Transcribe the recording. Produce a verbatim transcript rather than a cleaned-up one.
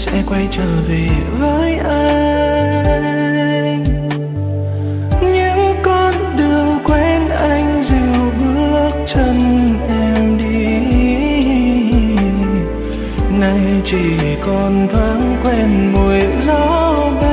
sẽ quay trở về với anh. Những con đường quen anh dìu bước chân em đi, nay chỉ còn thoáng quen mùi gió bay.